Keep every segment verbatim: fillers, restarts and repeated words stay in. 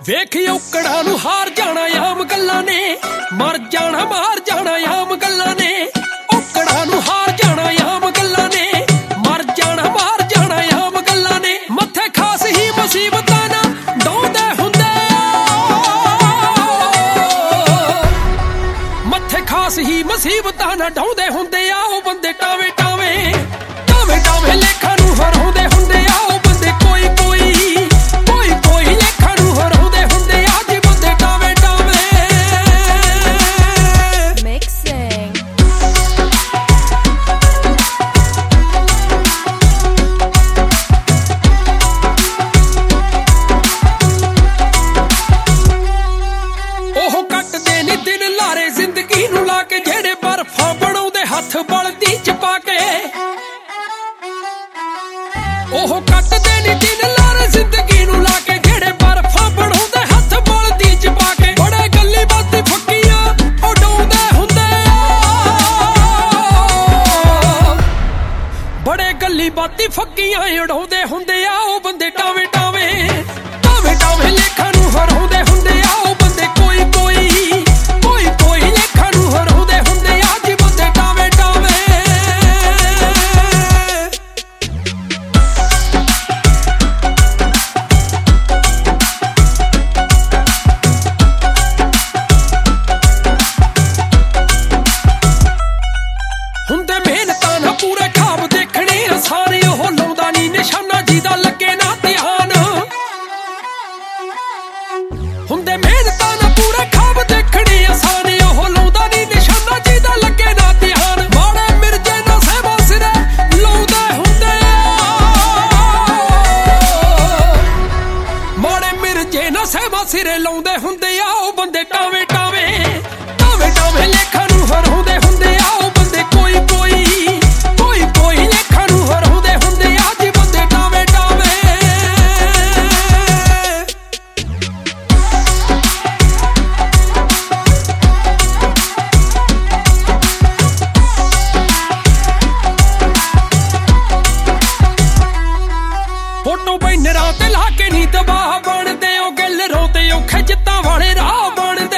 ਵੇਖ ਔਕੜਾਂ ਨੂੰ ਹਾਰ ਜਾਣਾ ਆਮ ਗੱਲਾਂ ਨੇ, ਮਰ ਜਾਣਾ ਮਾਰ ਜਾਣਾ ਆਮ ਗੱਲਾਂ ਨੇ। ਔਕੜਾਂ ਨੂੰ ਹਾਰ ਜਾਣਾ ਆਮ ਗੱਲਾਂ ਨੇ, ਮਰ ਜਾਣਾ ਮਾਰ ਜਾਣਾ ਆਮ ਗੱਲਾਂ ਨੇ। ਮੱਥੇ ਖਾਸ ਹੀ ਮੁਸੀਬਤਾਂ ਨਾ ਡਾਉਂਦੇ ਹੁੰਦੇ ਆ, ਮੱਥੇ ਖਾਸ ਹੀ ਮੁਸੀਬਤਾਂ ਨਾ ਡਾਉਂਦੇ ਹੁੰਦੇ ਆ। ਉਹ ਬੰਦੇ ਟਾਵੇਂ ਟਾਵੇਂ ਟਾਵੇਂ ਟਾਵੇਂ ਲੇਖਾਂ ਨੂੰ ਹਰਾਉਂਦੇ ਹੁੰਦੇ ਆ। ਉਹ ਬੰਦੇ ਕੋਈ ਕੋਈ ਕੋਈ ਕੋਈ ਲੇਖਾਂ ਨੂੰ ਹਰਾਉਂਦੇ ਹੁੰਦੇ ਆ ਜੀ ਬੰਦੇ ਟਾਵੇਂ ਟਾਵੇਂ। Mixing. ਉਹ ਕੱਟਦੇ ਨੀ ਦਿਨ ਲਾਰੇ ਜ਼ਿੰਦਗੀ ਨੂੰ ਲਾ ਕੇ, ਜਿਹੜੇ ਬਰਫਾਂ ਬਣਾਉਂਦੇ ਹੱਥ ਬਲਦੀ ਚ ਪਾ ਕੇ। ਉਹ ਕੱਟਦੇ ਨੀ ਦਿਨ ਲਾਰੇ ਜ਼ਿੰਦਗੀ ਨੂੰ ਲਾ ਕੇ, ਜਿਹੜੇ ਬਰਫਾਂ ਬਣਾਉਂਦੇ ਹੱਥ ਬਲਦੀ ਚ ਪਾ ਕੇ। ਬੜੇ ਗੱਲੀ ਬਾਤੀ ਫੱਕੀਆਂ ਉਡਾਉਂਦੇ ਹੁੰਦੇ ਆ, ਬੜੇ ਗੱਲੀ ਬਾਤੀ ਫੱਕੀਆਂ ਉਡਾਉਂਦੇ ਹੁੰਦੇ ਆ। ਉਹ ਬੰਦੇ ਟਾਵੇਂ ਟਾਵੇਂ ਟਾਵੇਂ ਟਾਵੇਂ ਲੇਖਾਂ ਨੂੰ ਹਰਾਉਂਦੇ ਹੁੰਦੇ ਆ। ਉਹ ਬੰਦੇ ਕੋਈ ਕੋਈ ਕੋਈ ਕੋਈ ਲੇਖਾਂ ਨੂੰ ਹਰਾਉਂਦੇ ਹੁੰਦੇ ਆ ਜੀ ਬੰਦੇ ਟਾਵੇਂ ਟਾਵੇਂ। ਹੁੰਦੇ ਮਿਹਨਤਾਂ ਨਾ ਪੂਰੇ ਖਾਬ ਦੇਖਣੇ ਆਸਾਨ, ਉਹ ਲਾਉਂਦਾ ਨੀ ਨਿਸ਼ਾਨਾ ਜਿਹਦਾ ਲੱਗੇ ਨਾ ਧਿਆਨ। ਹੁੰਦੇ ਮਿਹਨਤਾਂ ਨਾ ਪੂਰੇ ਖਾਬ ਦੇਖਣੇ ਆਸਾਨ, ਉਹ ਲਾਉਂਦਾ ਨੀ ਨਿਸ਼ਾਨਾ ਜਿਹਦਾ ਲੱਗੇ ਨਾ ਧਿਆਨ। ਮਾੜੇ ਮਿਰਜੇ ਨਾ ਸਹਿਬਾ ਸਿਰੇ ਲਾਉਂਦੇ ਹੁੰਦੇ ਆ, ਮਾੜੇ ਮਿਰਜੇ ਨਾ ਸਹਿਬਾ ਸਿਰੇ ਲਾਉਂਦੇ ਹੁੰਦੇ ਆ। ਉਹ ਬੰਦੇ ਟਾਵੇਂ ਟਾਵੇਂ ਟਾਵੇਂ ਟਾਵੇਂ ਲੇਖਾਂ ਨੂੰ ਹਰਾਉਂਦੇ ਹੁੰਦੇ ਆ। ਉਹ ਬੰਦੇ ਕੋਈ ਕੋਈ ਕੋਈ ਕੋਈ ਲੇਖਾਂ ਨੂੰ ਹਰਾਉਂਦੇ ਹੁੰਦੇ ਆ ਜੀ ਬੰਦੇ ਟਾਵੇਂ ਟਾਵੇਂ। ਫੋਟੋ ਬੈਨਰਾਂ ਤੇ ਲਾ ਕੇ ਨੀ ਤਬਾਹ ਬਣਦੇ, ਉਹ ਗੱਲ ਰੋਤੇ ਔਖੇ ਜਿੱਤਾਂ ਵਾਲੇ ਰਾਹ ਬਣਦੇ।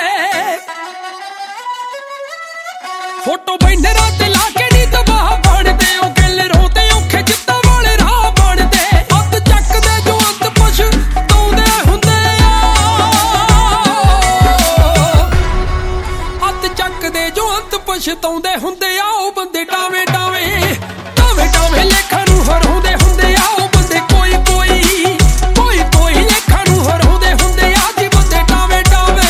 ਫੋਟੋ ਬੈਨਰਾਂ ਤੇ ਲਾ ਕੇ ਨੀ ਤਬਾਹ ਬਣਦੇ, ਉਹ ਗੱਲ ਰੋਤੇ ਔਖੇ ਜਿੱਤਾਂ ਵਾਲੇ ਰਾਹ ਬਣਦੇ। ਹੱਥ ਚੱਕਦੇ ਜੋ ਅੰਤ ਪਛਤਾਉਂਦੇ ਹੁੰਦੇ ਆ, ਹੱਥ ਚੱਕਦੇ ਜੋ ਅੰਤ ਪਛਤਾਉਂਦੇ ਹੁੰਦੇ ਆ। ਉਹ ਬੰਦੇ ਟਾਵੇਂ ਟਾਵੇਂ ਟਾਵੇਂ ਟਾਵੇਂ ਲੇਖਾਂ ਨੂੰ ਹਰਾਉਂਦੇ ਹੁੰਦੇ ਆ। ਉਹ ਬੰਦੇ ਕੋਈ ਕੋਈ ਕੋਈ ਕੋਈ ਲੇਖਾਂ ਨੂੰ ਹਰਾਉਂਦੇ ਹੁੰਦੇ ਆ ਜੀ ਬੰਦੇ ਟਾਵੇਂ ਟਾਵੇਂ।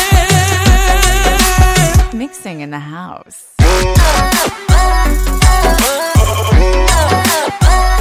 Mixing in the house.